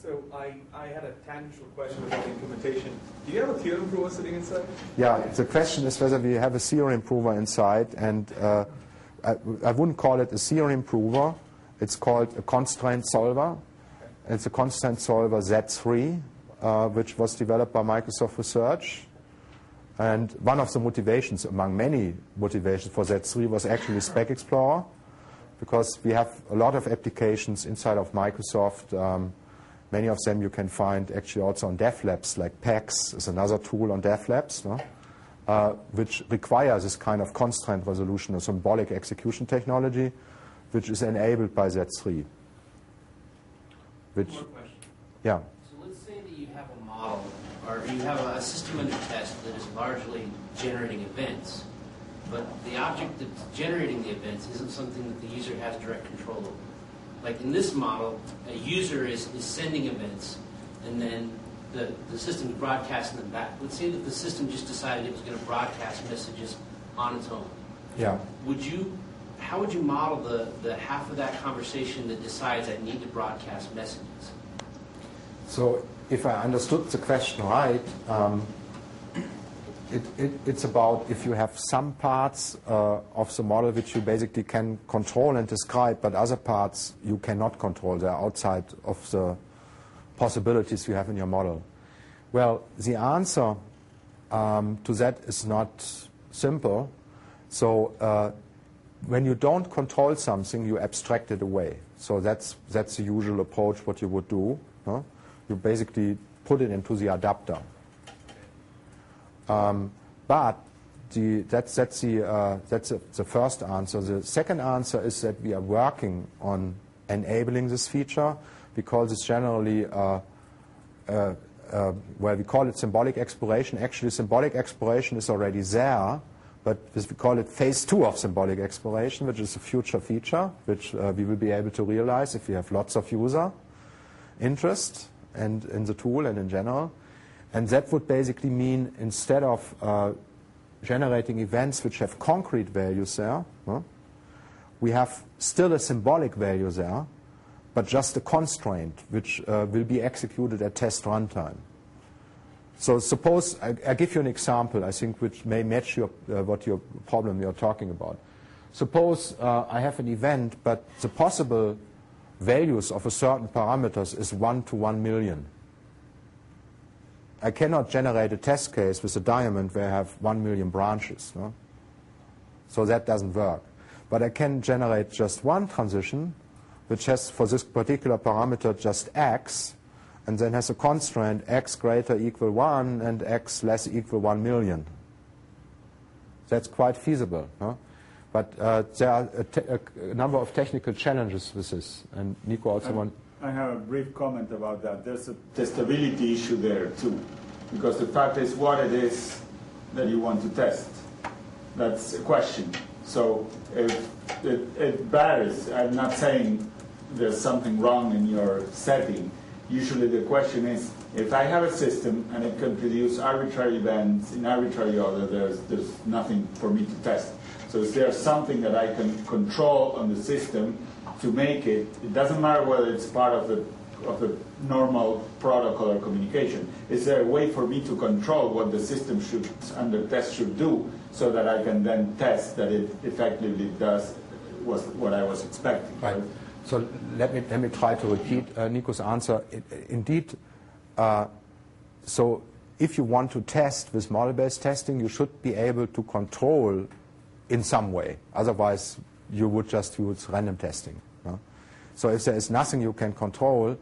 So I had a tangential question about implementation. Do you have a theorem prover sitting inside? Yeah, the question is whether we have a theorem prover inside, and I wouldn't call it a theorem prover. It's called a constraint solver. It's a constraint solver Z3, which was developed by Microsoft Research. And one of the motivations, among many motivations for Z3, was actually Spec Explorer, because we have a lot of applications inside of Microsoft. Many of them you can find actually also on DevLabs, like PAX is another tool on DevLabs, no? Which requires this kind of constraint resolution or symbolic execution technology, which is enabled by Z3. One more question. Yeah. So let's say that you have a model, or you have a system under test that is largely generating events, but the object that's generating the events isn't something that the user has direct control over. Like in this model, a user is sending events, and then the system is broadcasting them back. Let's say that the system just decided it was going to broadcast messages on its own. Yeah. How would you model the half of that conversation that decides I need to broadcast messages? So if I understood the question right, it's about if you have some parts of the model which you basically can control and describe, but other parts you cannot control. They're outside of the possibilities you have in your model. Well, the answer to that is not simple. So when you don't control something, you abstract it away. So that's the usual approach what you would do. Huh? You basically put it into the adapter. But that's the first answer. The second answer is that we are working on enabling this feature. We call this generally, well, we call it symbolic exploration. Actually, symbolic exploration is already there, but we call it phase 2 of symbolic exploration, which is a future feature, which we will be able to realize if we have lots of user interest and in the tool and in general. And that would basically mean instead of generating events which have concrete values there, we have still a symbolic value there, but just a constraint which will be executed at test runtime. So suppose, I give you an example, I think, which may match what your problem you're talking about. Suppose I have an event, but the possible values of a certain parameters is 1 to 1 million. I cannot generate a test case with a diamond where I have 1 million branches. No? So that doesn't work. But I can generate just one transition, which has for this particular parameter just x, and then has a constraint x greater equal 1 and x less equal 1 million. That's quite feasible. No? But there are a number of technical challenges with this. And Nico also wants... I have a brief comment about that. There's a testability issue there too, because the fact is what it is that you want to test. That's a question. So if it varies, I'm not saying there's something wrong in your setting. Usually the question is, if I have a system and it can produce arbitrary events in arbitrary order, there's nothing for me to test. So is there something that I can control on the system to make it? It doesn't matter whether it's part of the normal protocol or communication. Is there a way for me to control what the system should, under test, should do, so that I can then test that it effectively does what I was expecting? Right. So let me try to repeat Nico's answer. Indeed, so if you want to test with model-based testing, you should be able to control in some way. Otherwise, you would just use random testing. No? So if there is nothing you can control,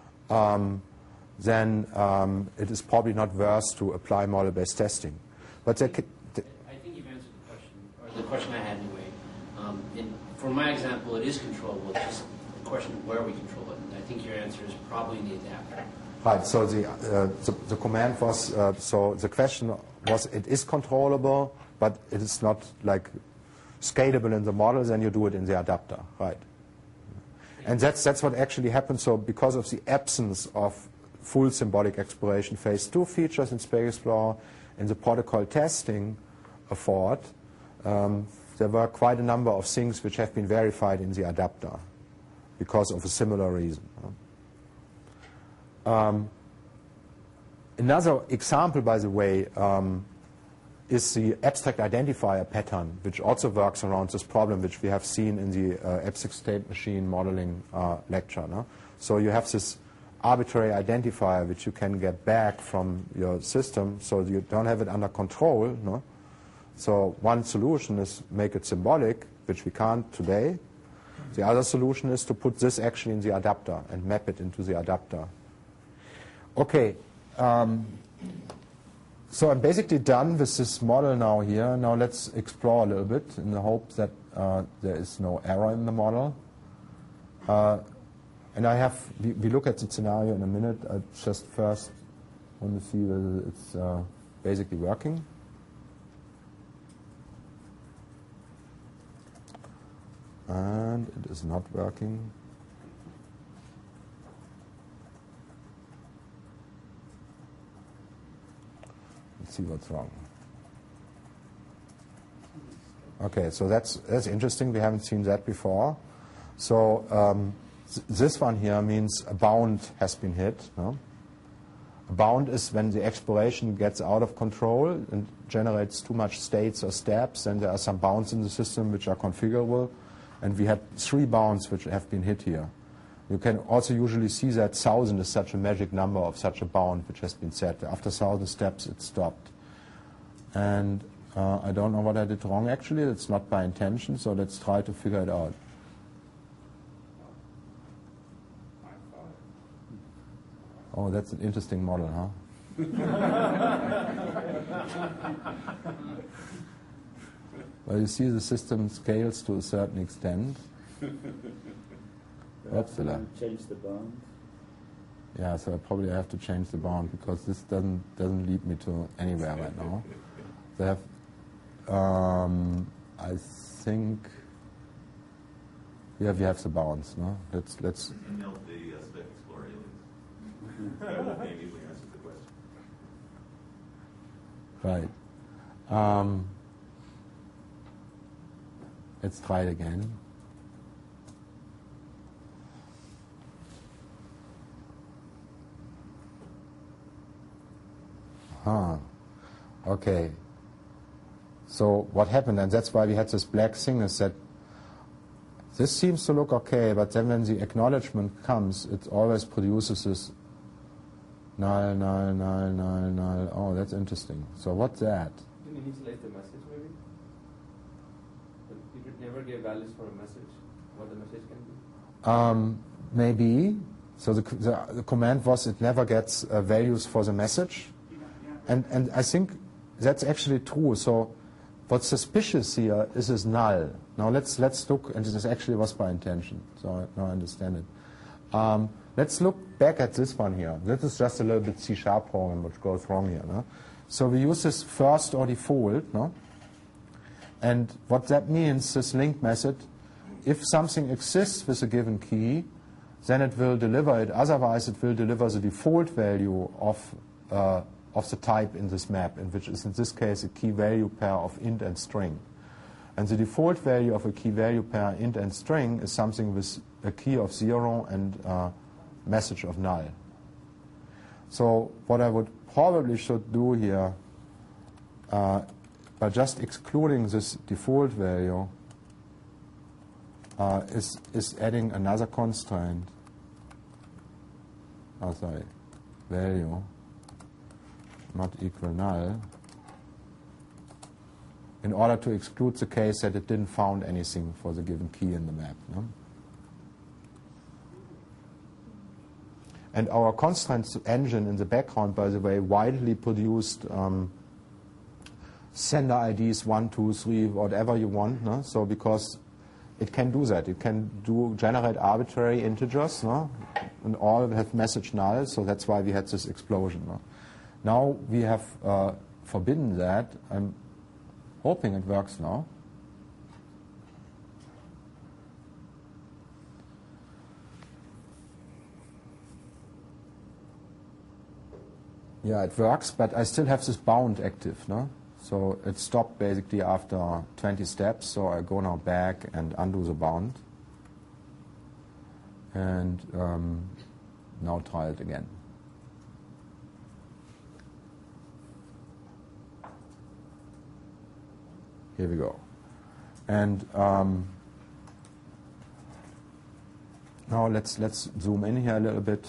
then it is probably not worth to apply model-based testing. But I think you've answered the question, or the question I had anyway. For my example, it is controllable. It's just a question of where we control it. And I think your answer is probably in the adapter. Right. So the command was, so the question was, it is controllable, but it is not like scalable in the model, then you do it in the adapter. Right. And that's what actually happens. So because of the absence of full symbolic exploration phase 2 features in Spec Explorer and the protocol testing effort, there were quite a number of things which have been verified in the adapter because of a similar reason. Another example, by the way, is the abstract identifier pattern, which also works around this problem, which we have seen in the abstract state machine modeling lecture. No? So you have this arbitrary identifier which you can get back from your system, so you don't have it under control. No? So one solution is make it symbolic, which we can't today. The other solution is to put this actually in the adapter and map it into the adapter. Okay. So I'm basically done with this model now here. Now let's explore a little bit in the hope that there is no error in the model. And we look at the scenario in a minute. I just first want to see whether it's basically working. And it is not working. Let's see what's wrong. Okay, so that's interesting. We haven't seen that before. So this one here means a bound has been hit. No? A bound is when the exploration gets out of control and generates too much states or steps, and there are some bounds in the system which are configurable. And we had 3 bounds which have been hit here. You can also usually see that 1,000 is such a magic number of such a bound which has been set. After 1,000 steps, it stopped. And I don't know what I did wrong, actually. It's not by intention, so let's try to figure it out. Oh, that's an interesting model, huh? Well, you see the system scales to a certain extent. Upsala. Change the bound. Yeah, so I probably have to change the bound because this doesn't lead me to anywhere right now. They have, I think, yeah, we have the bounds. No, let's. Melt the spec explorer aliens. That would maybe answer the question. Right. Let's try it again. Okay. So what happened, and that's why we had this black thing, is that this seems to look okay, but then when the acknowledgement comes, it always produces this null, null, null, null, null. Oh, that's interesting. So what's that? You initialize the message, maybe? But you could never give values for a message, what the message can be? Maybe. So the command was it never gets values for the message. And I think that's actually true. So what's suspicious here is this null. Now let's look, and this actually was by intention, so now I understand it. Let's look back at this one here. This is just a little bit C# program which goes wrong here. No? So we use this first or default. No? And what that means, this link method, if something exists with a given key, then it will deliver it. Otherwise, it will deliver the default value of the type in this map, in which is in this case a key value pair of int and string. And the default value of a key value pair int and string is something with a key of 0 and a message of null. So what I would probably should do here, by just excluding this default value, is adding another constraint. Value not equal null, in order to exclude the case that it didn't found anything for the given key in the map. No? And our constraints engine in the background, by the way, widely produced sender IDs 1, 2, 3, whatever you want. No? So because it can do that. It can generate arbitrary integers, no? And all have message null, so that's why we had this explosion. No? Now we have forbidden that. I'm hoping it works now. Yeah, it works, but I still have this bound active. No? So it stopped basically after 20 steps, so I go now back and undo the bound. And now try it again. Here we go. And now let's zoom in here a little bit.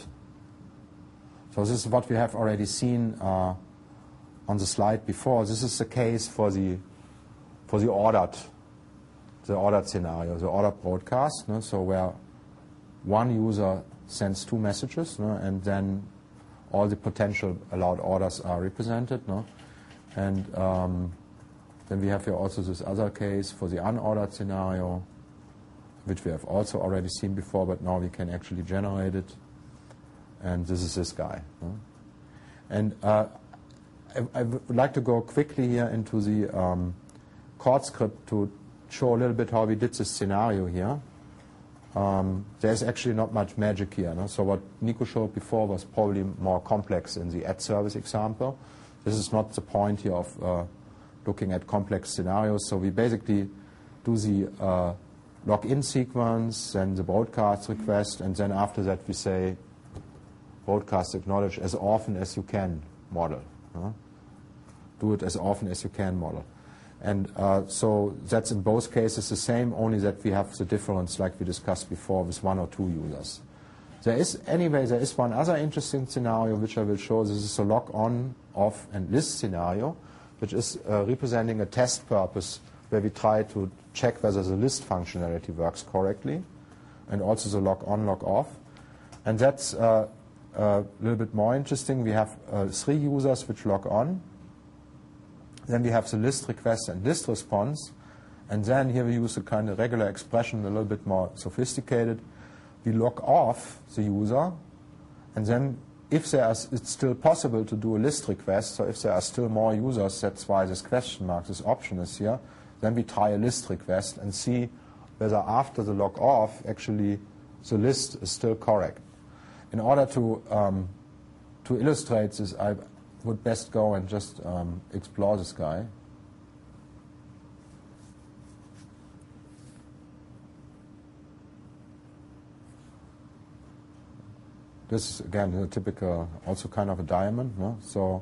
So this is what we have already seen on the slide before. This is the case for the ordered scenario, the ordered broadcast. No? So where one user sends two messages, no? And then all the potential allowed orders are represented. No? And then we have here also this other case for the unordered scenario, which we have also already seen before, but now we can actually generate it. And this is this guy. No? And I would like to go quickly here into the chord script to show a little bit how we did this scenario here. There's actually not much magic here. No? So what Nico showed before was probably more complex in the ad service example. This is not the point here of looking at complex scenarios. So we basically do the login sequence, then the broadcast request, and then after that we say broadcast acknowledge as often as you can model. Do it as often as you can model. And so that's in both cases the same, only that we have the difference like we discussed before with one or two users. There is one other interesting scenario which I will show. This is a log on, off, and list scenario, which is representing a test purpose where we try to check whether the list functionality works correctly, and also the log on, log off. And that's a little bit more interesting. We have 3 users which log on. Then we have the list request and list response. And then here we use a kind of regular expression, a little bit more sophisticated. We log off the user, and then if it's still possible to do a list request, so if there are still more users, that's why this question mark, this option is here, then we try a list request and see whether after the log off, actually the list is still correct. In order to illustrate this, I would best go and just explore this guy. This is, again, a typical, also kind of a diamond. No? So,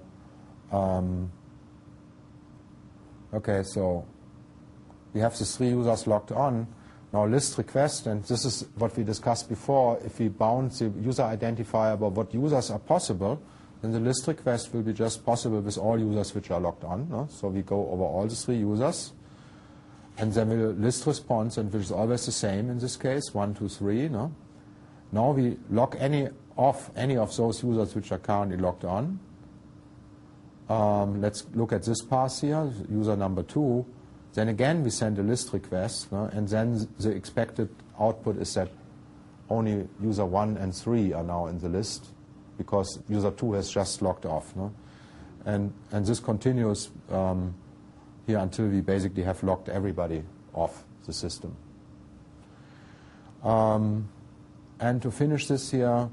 okay, so we have the 3 users logged on. Now list request, and this is what we discussed before. If we bound the user identifier about what users are possible, then the list request will be just possible with all users which are logged on. No? So we go over all the 3 users, and then we'll list response, and which is always the same in this case, 1, 2, 3. No? Now we log off any of those users which are currently logged on. Let's look at this pass here, user number 2. Then again we send a list request, no? And then the expected output is that only user 1 and 3 are now in the list because user 2 has just logged off. No? And this continues here until we basically have logged everybody off the system. And to finish this here,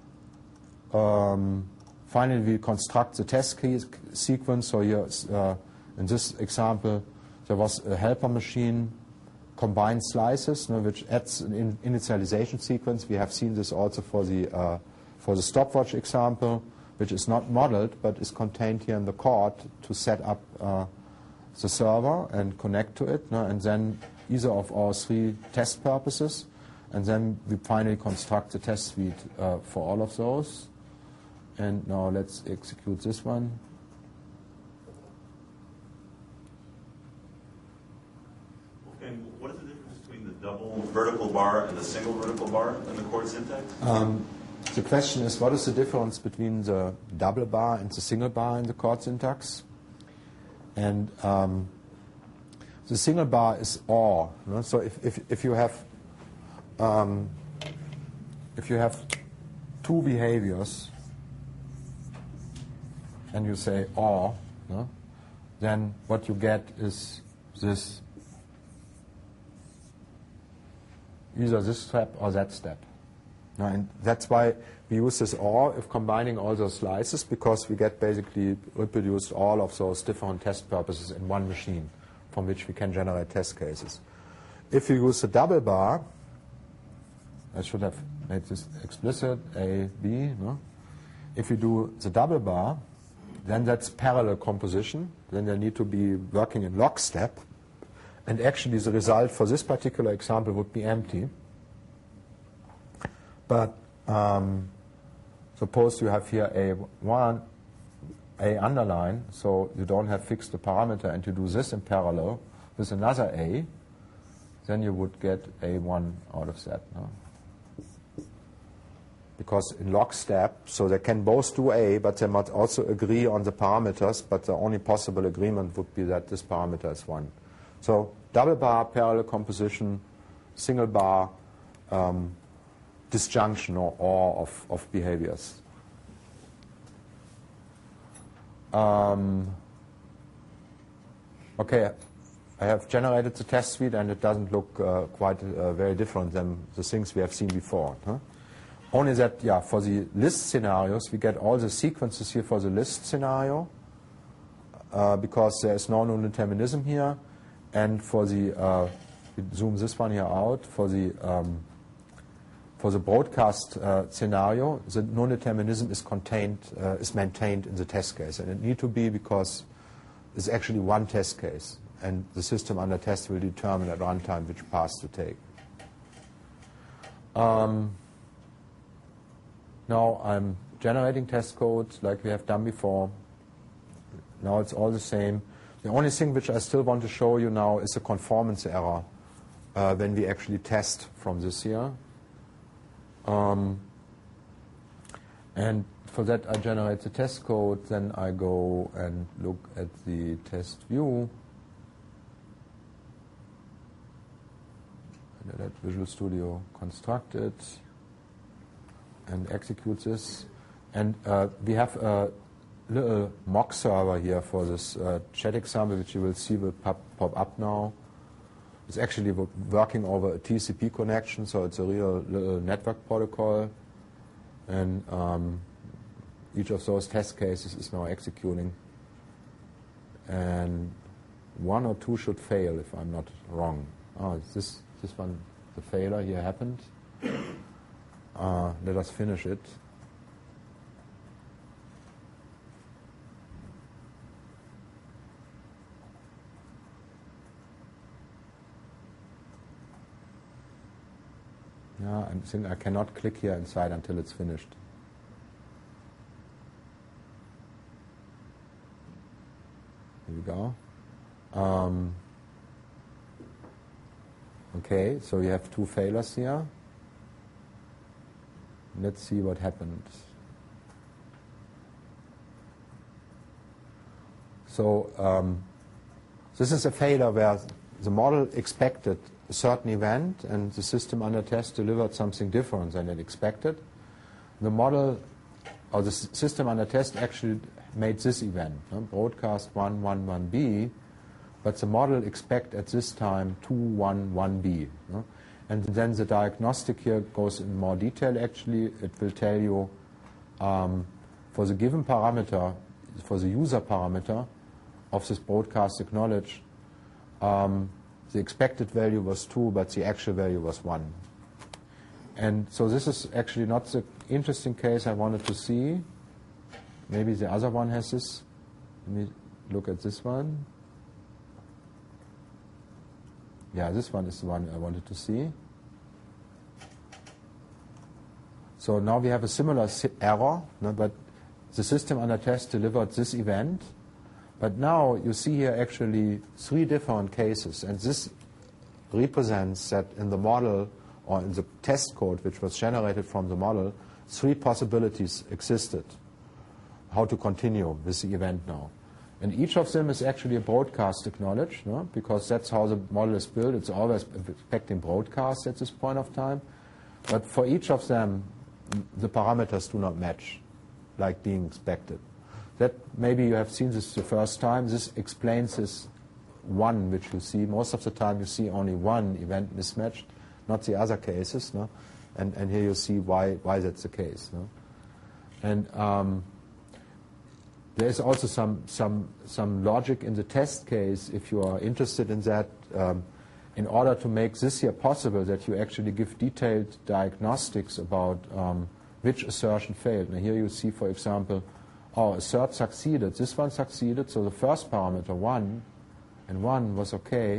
finally we construct the test sequence. So here, in this example, there was a helper machine, combined slices, which adds an initialization sequence. We have seen this also for the stopwatch example, which is not modeled but is contained here in the code to set up the server and connect to it, and then either of our 3 test purposes. And then we finally construct the test suite for all of those. And now let's execute this one. Okay, what is the difference between the double vertical bar and the single vertical bar in the chord syntax? The question is, what is the difference between the double bar and the single bar in the chord syntax? And the single bar is OR. No? So if you have 2 behaviors and you say OR, no? Then what you get is this, either this step or that step. No? And that's why we use this OR if combining all those slices, because we get basically reproduced all of those different test purposes in one machine from which we can generate test cases. If you use the double bar, I should have made this explicit, A, B. No? If you do the double bar, then that's parallel composition. Then they need to be working in lockstep. And actually the result for this particular example would be empty. But suppose you have here A1, A underline, so you don't have fixed the parameter, and you do this in parallel with another A, then you would get A1 out of that. No? Because in lockstep, so they can both do A, but they must also agree on the parameters, but the only possible agreement would be that this parameter is 1. So double bar, parallel composition, single bar, disjunction or OR of behaviors. Okay, I have generated the test suite, and it doesn't look quite very different than the things we have seen before. Huh? Only that, yeah, for the list scenarios, we get all the sequences here for the list scenario because there is no non-determinism here. And for the, we zoom this one here out, for the broadcast scenario, the non-determinism is contained, is maintained in the test case. And it need to be because it's actually one test case. And the system under test will determine at runtime which path to take. Now I'm generating test code like we have done before. Now it's all the same. The only thing which I still want to show you now is a conformance error when we actually test from this here. And for that I generate the test code, then I go and look at the test view. And let Visual Studio construct it and execute this. And we have a little mock server here for this chat example, which you will see will pop up now. It's actually working over a TCP connection, so it's a real little network protocol. And each of those test cases is now executing. And 1 or 2 should fail if I'm not wrong. Oh, this one, the failure here happened. Let us finish it. Yeah, I think I cannot click here inside until it's finished. Here we go. Okay, so you have 2 failures here. Let's see what happened. So this is a failure where the model expected a certain event and the system under test delivered something different than it expected. The model or the system under test actually made this event, broadcast 111B, but the model expect at this time 211B. And then the diagnostic here goes in more detail actually. It will tell you for the given parameter, for the user parameter of this broadcast acknowledged, the expected value was 2, but the actual value was 1. And so this is actually not the interesting case I wanted to see. Maybe the other one has this. Let me look at this one. Yeah, this one is the one I wanted to see. So now we have a similar error, but the system under test delivered this event. But now you see here actually 3 different cases, and this represents that in the model or in the test code which was generated from the model, 3 possibilities existed how to continue with the event now. And each of them is actually a broadcast acknowledged, because that's how the model is built. It's always expecting broadcast at this point of time. But for each of them, the parameters do not match like being expected. That maybe you have seen this the first time. This explains this 1 which you see. Most of the time you see only 1 event mismatched, not the other cases. No? And here you see why that's the case. No? And there is also some logic in the test case, if you are interested in that, in order to make this here possible, that you actually give detailed diagnostics about which assertion failed. Now here you see, for example, assert succeeded. This one succeeded, so the first parameter, 1, and 1 was okay,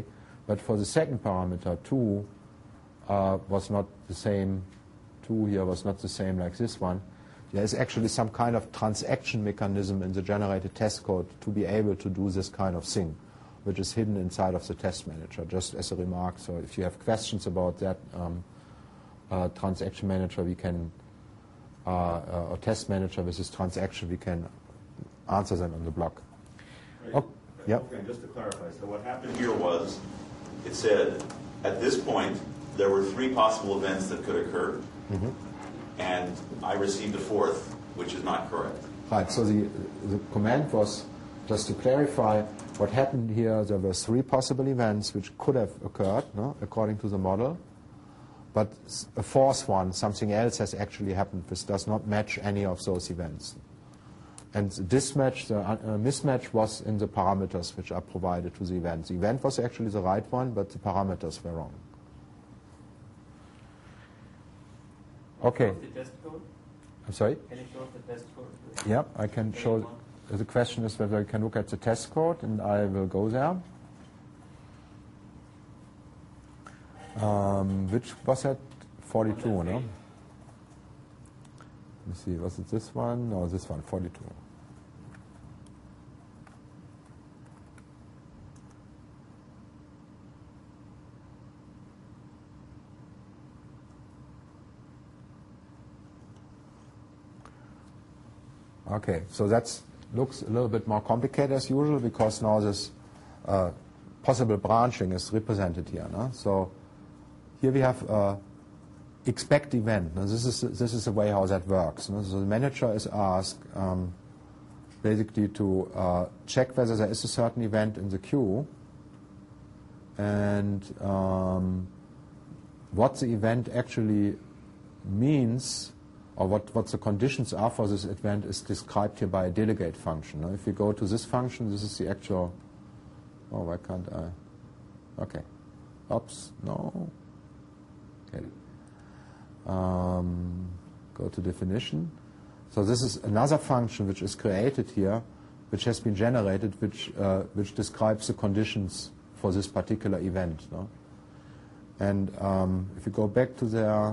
But for the second parameter, 2 was not the same. 2 here was not the same like this one. There is actually some kind of transaction mechanism in the generated test code to be able to do this kind of thing, which is hidden inside of the test manager, just as a remark. So if you have questions about that transaction manager, we can, or test manager with this transaction, we can answer them on the block. Right. Yeah. Okay, just to clarify, so what happened here was, it said, at this point, there were 3 possible events that could occur, and I received a 4th, which is not correct. Right, so the command was, just to clarify, what happened here, there were 3 possible events which could have occurred, no, according to the model, but a 4th one, something else has actually happened, which does not match any of those events. And this match, the mismatch was in the parameters which are provided to the event. The event was actually the right one, but the parameters were wrong. Okay. The test code? I'm sorry? Can you show us the test code? Yeah, I can show. The question is whether you can look at the test code, and I will go there. Which was that? 42, no? Let me see, was it this one? No, this one, 42. Okay, so that looks a little bit more complicated as usual because now this possible branching is represented here. No? So here we have expect event. Now this is the way how that works. No? So the manager is asked basically to check whether there is a certain event in the queue and what the event actually means, or what the conditions are for this event is described here by a delegate function. If you go to this function, this is the actual, oh, why can't I? Okay. Oops, no. Okay. Go to definition. So this is another function which is created here, which has been generated, which describes the conditions for this particular event. No? And if you go back to their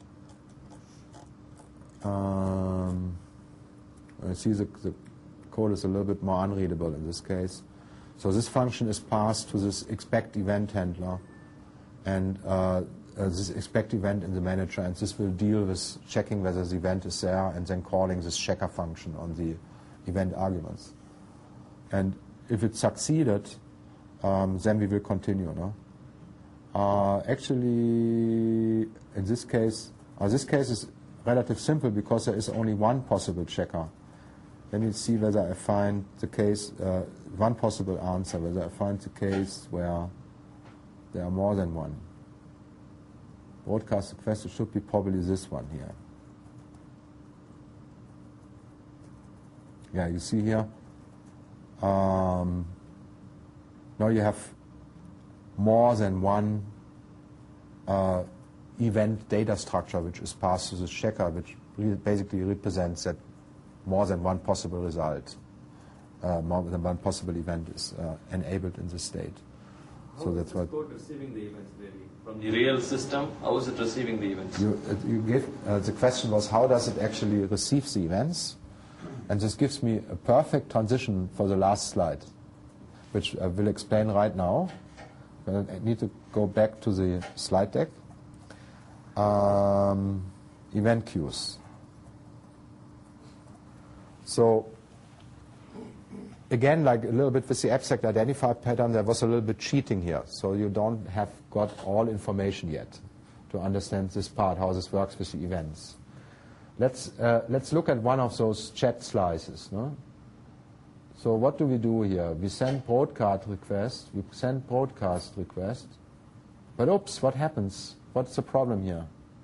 I see the code is a little bit more unreadable in this case. So this function is passed to this expect event handler, and this expect event in the manager, and this will deal with checking whether the event is there and then calling this checker function on the event arguments. And if it succeeded, then we will continue. No? Actually, in this case is relatively simple because there is only one possible checker. Let me see whether I find the case, one possible answer, whether I find the case where there are more than one. Broadcast request, it should be probably this one here. Yeah, you see here. Now you have more than one event data structure which is passed to the checker, which basically represents that more than one possible result, more than one possible event is enabled in this state. So that's what. How is this code receiving the events really? From the real system, how is it receiving the events? You give, the question was how does it actually receive the events? And this gives me a perfect transition for the last slide, which I will explain right now. I need to go back to the slide deck. Event queues. So again, like a little bit with the abstract identifier pattern, there was a little bit cheating here. So you don't have got all information yet to understand this part, how this works with the events. Let's look at one of those chat slices. No? So what do we do here? We send broadcast request. We send broadcast request. But oops, what happens? What's the problem here?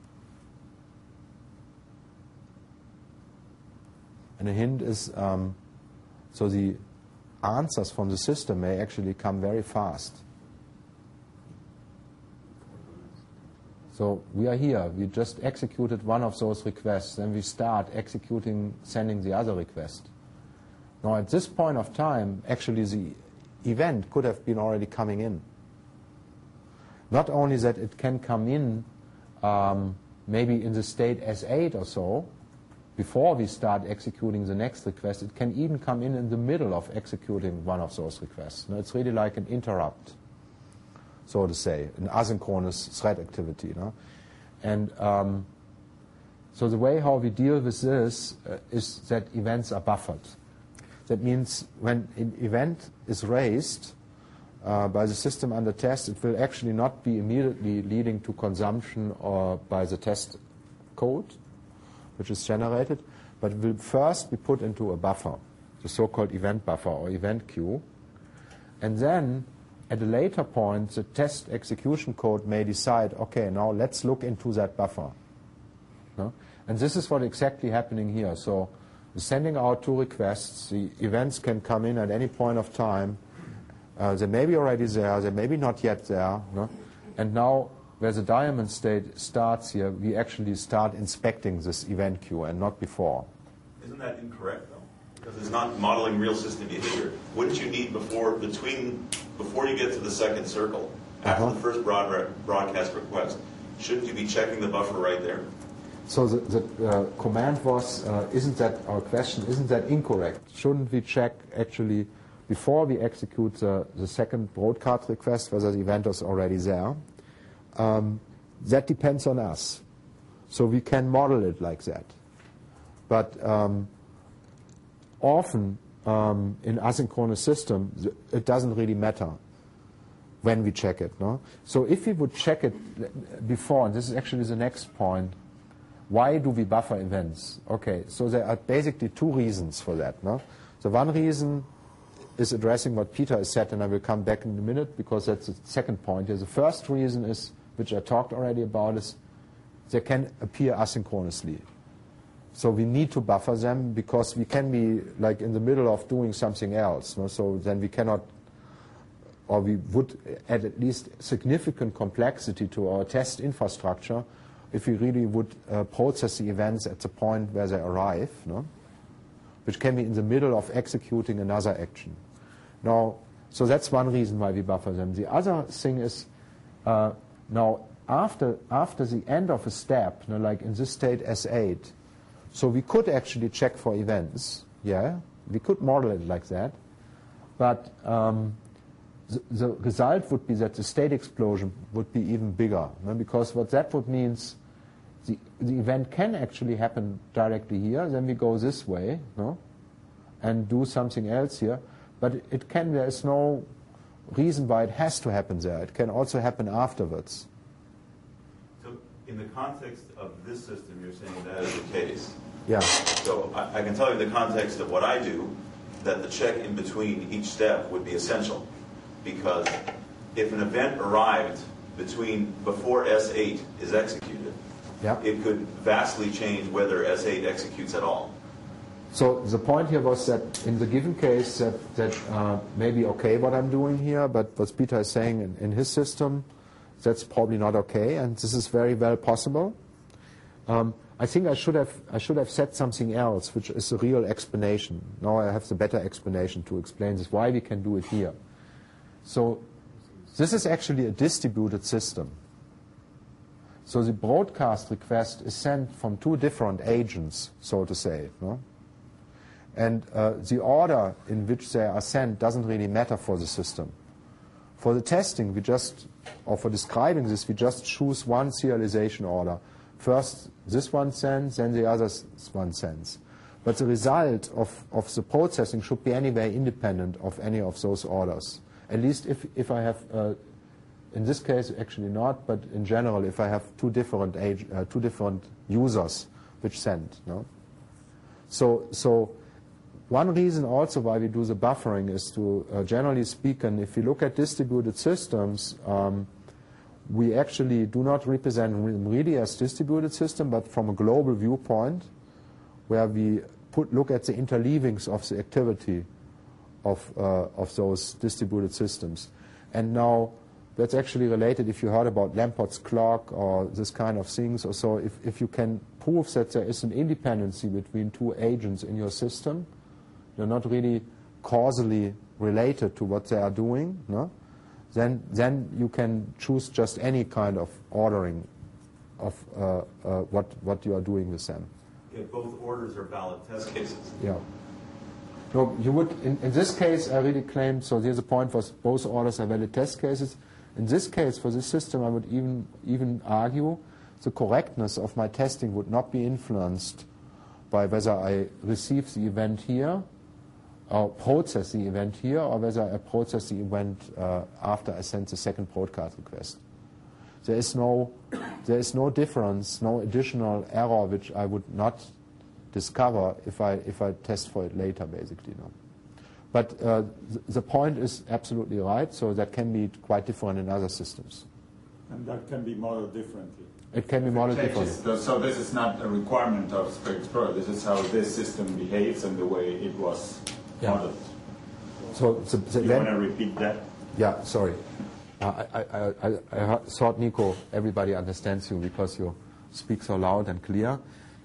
And a hint is, so the answers from the system may actually come very fast. So we are here. We just executed one of those requests. Then we start executing, sending the other request. Now at this point of time, actually the event could have been already coming in. not only that it can come in maybe in the state S8 or so, before we start executing the next request, it can even come in the middle of executing one of those requests. No, it's really like an interrupt, so to say, an asynchronous thread activity. No? And so the way how we deal with this is that events are buffered. That means when an event is raised by the system under test, it will actually not be immediately leading to consumption or by the test code, which is generated, but it will first be put into a buffer, the so-called event buffer or event queue. And then, at a later point, the test execution code may decide, okay, now let's look into that buffer. No? And this is what exactly happening here. So we're sending out 2 requests. The events can come in at any point of time. They may be already there. They may be not yet there. No? And now, where the diamond state starts here, we actually start inspecting this event queue and not before. Isn't that incorrect, though? Because it's not modeling real system behavior. Wouldn't you need before you get to the second circle, after the first broadcast request, shouldn't you be checking the buffer right there? So the command was, isn't that our question, isn't that incorrect? Shouldn't we check actually before we execute the second broadcast request whether the event is already there? That depends on us. So we can model it like that. But often in asynchronous systems, it doesn't really matter when we check it. No? So if we would check it before, and this is actually the next point, why do we buffer events? Okay, so there are basically 2 reasons for that. No? The one reason is addressing what Peter has said, and I will come back in a minute because that's the second point here. The first reason is, which I talked already about, is they can appear asynchronously. So we need to buffer them because we can be like in the middle of doing something else. No? So then we cannot, or we would add at least significant complexity to our test infrastructure if we really would process the events at the point where they arrive, no? Which can be in the middle of executing another action. Now, so that's one reason why we buffer them. The other thing is, now after the end of a step, you know, like in this state S8, so we could actually check for events, yeah, we could model it like that, but the result would be that the state explosion would be even bigger, you know, because what that would mean is the event can actually happen directly here, then we go this way, no, and do something else here, but it can, there is no reason why it has to happen there. It can also happen afterwards. So in the context of this system, you're saying that is the case. Yeah. So I can tell you in the context of what I do, that the check in between each step would be essential. Because if an event arrived before S8 is executed, yeah, it could vastly change whether S8 executes at all. So the point here was that in the given case that may be okay what I'm doing here, but what Peter is saying in his system, that's probably not okay, and this is very well possible. I think I should have said something else, which is a real explanation. Now I have the better explanation to explain this, why we can do it here. So this is actually a distributed system. So the broadcast request is sent from 2 different agents, so to say. No? And the order in which they are sent doesn't really matter for the system. For the testing, or for describing this, we just choose one serialization order. First this one sends, then the other one sends. But the result of the processing should be anyway independent of any of those orders. At least if I have, in this case actually not, but in general if I have two different users which send. No? So one reason also why we do the buffering is to, generally speaking, if you look at distributed systems, we actually do not represent really as distributed system, but from a global viewpoint, where we look at the interleavings of the activity of those distributed systems. And now that's actually related, if you heard about Lampert's clock or this kind of things, or so, if you can prove that there is an independency between 2 agents in your system, they're not really causally related to what they are doing, no? then you can choose just any kind of ordering of what you are doing with them. Yeah, both orders are valid test cases. Yeah. No, you would, in this case, I really claim, so here's the point, was both orders are valid test cases. In this case, for this system, I would even argue the correctness of my testing would not be influenced by whether I receive the event here, or process the event here, or whether I process the event after I send the second broadcast request. There is no difference, no additional error which I would not discover if I test for it later, basically. No. But the point is absolutely right. So that can be quite different in other systems. And that can be modeled differently. It can be modeled differently. So this is not a requirement of Spec Explorer. This is how this system behaves and the way it was modeled. So you want to repeat that? Yeah, sorry. I thought, Nico, everybody understands you because you speak so loud and clear.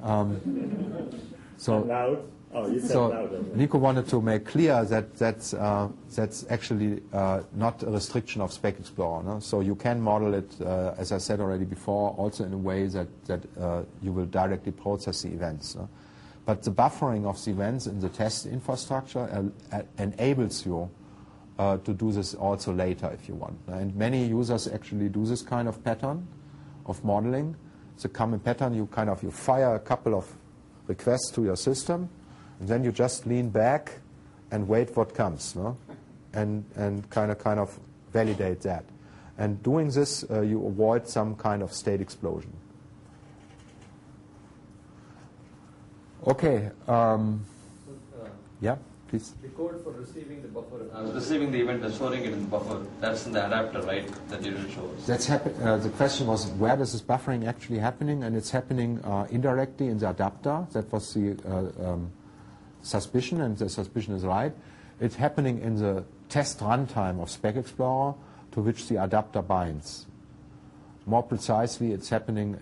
Loud? Oh, you said loud. Nico wanted to make clear that that's actually not a restriction of Spec Explorer. No? So you can model it, as I said already before, also in a way that you will directly process the events. No? But the buffering of the events in the test infrastructure enables you to do this also later if you want. And many users actually do this kind of pattern of modeling. It's a common pattern. You fire a couple of requests to your system, and then you just lean back and wait what comes, no? and kind of validate that. And doing this, you avoid some kind of state explosion. Okay. Yeah, please. The code for receiving the buffer. Receiving the event and storing it in the buffer. That's in the adapter, right? That you didn't show us. The question was, where does this buffering actually happening? And it's happening indirectly in the adapter. That was the suspicion, and the suspicion is right. It's happening in the test runtime of Spec Explorer, to which the adapter binds. More precisely, it's happening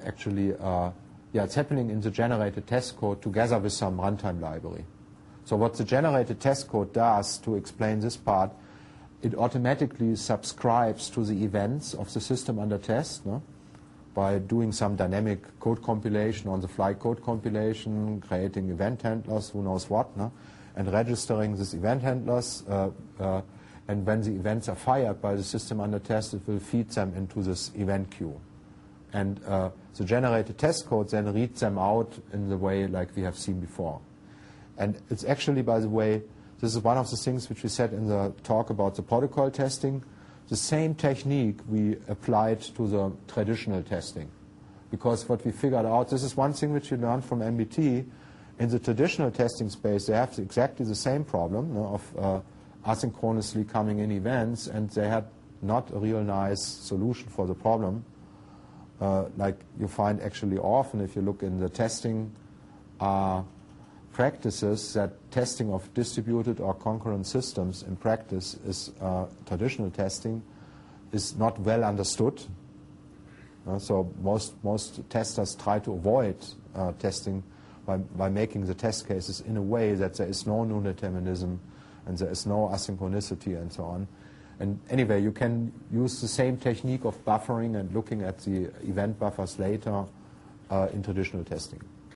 it's happening in the generated test code together with some runtime library. So what the generated test code does, to explain this part, it automatically subscribes to the events of the system under test, no? By doing some dynamic code compilation, on-the-fly code compilation, creating event handlers, who knows what, no? And registering these event handlers. And when the events are fired by the system under test, it will feed them into this event queue. And the generated test code then reads them out in the way like we have seen before. And it's actually, by the way, this is one of the things which we said in the talk about the protocol testing, the same technique we applied to the traditional testing. Because what we figured out, this is one thing which we learned from MBT, in the traditional testing space, they have exactly the same problem, no, of asynchronously coming in events, and they had not a real nice solution for the problem. Like you find actually often, if you look in the testing practices, that testing of distributed or concurrent systems in practice is traditional testing is not well understood. So most testers try to avoid testing by making the test cases in a way that there is no non-determinism and there is no asynchronicity and so on. And anyway, you can use the same technique of buffering and looking at the event buffers later in traditional testing.